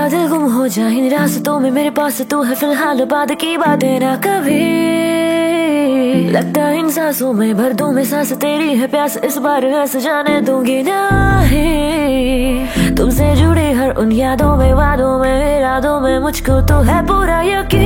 दिल गुम हो जाए इन रास्तों में, मेरे पास तू है फिलहाल, बाद की बातें ना कभी। लगता है इन सांसों में भर दूं मैं सांस, तेरी है प्यास इस बार ऐसे जाने दूंगी नहीं। तुमसे जुड़ी हर उन यादों में, वादों में, इरादों में मुझको तो है पूरा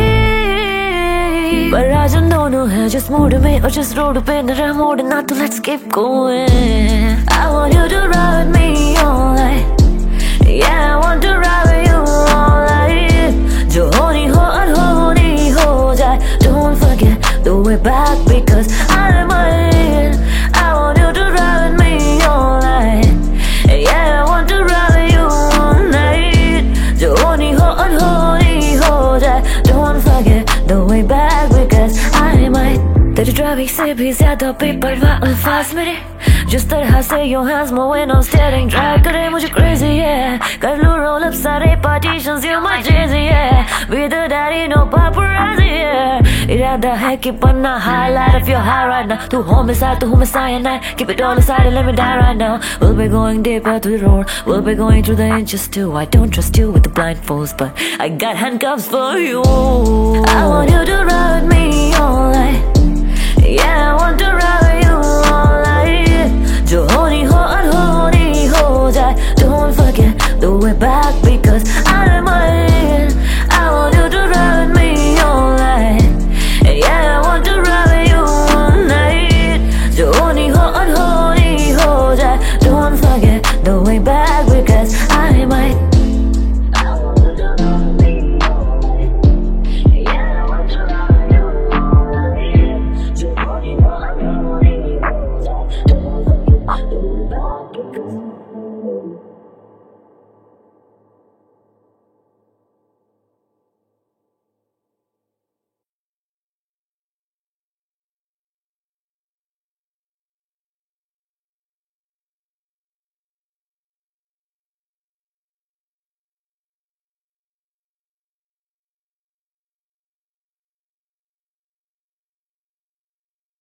यकीन। पर आज हम दोनों हैं जिस मूड में और जिस रोड पे नरा मोड़ ना, तो let's keep going। I want you to ride with me all night, yeah I want to ride with you all night। जो होनी हो अनहोनी हो जाए, don't forget the way back because I'm mine। I want you to ride with me all night, yeah I want to ride with you all night। जो होनी हो अनहोनी हो जाए, don't forget the way back because I'm mine। तेरी driving से भी ज्यादा बेपरवाह अल्फाज मेरे, जिस तरह से your hands moving on steering drive करे मुझे crazy yeah। कर लूँ roll up सारे partitions you my Jay-Z yeah। Be the daddy no paparazzi yeah। इरादा है कि बनना highlight of your high right now। तू homicide तू हूँ cyanide, keep it all aside and let me die right now। We'll be going deeper to the road, we'll be going through the inches too। I don't trust you with the blindfolds, but I got handcuffs for you। I want you to ride with me all night, yeah I want to ride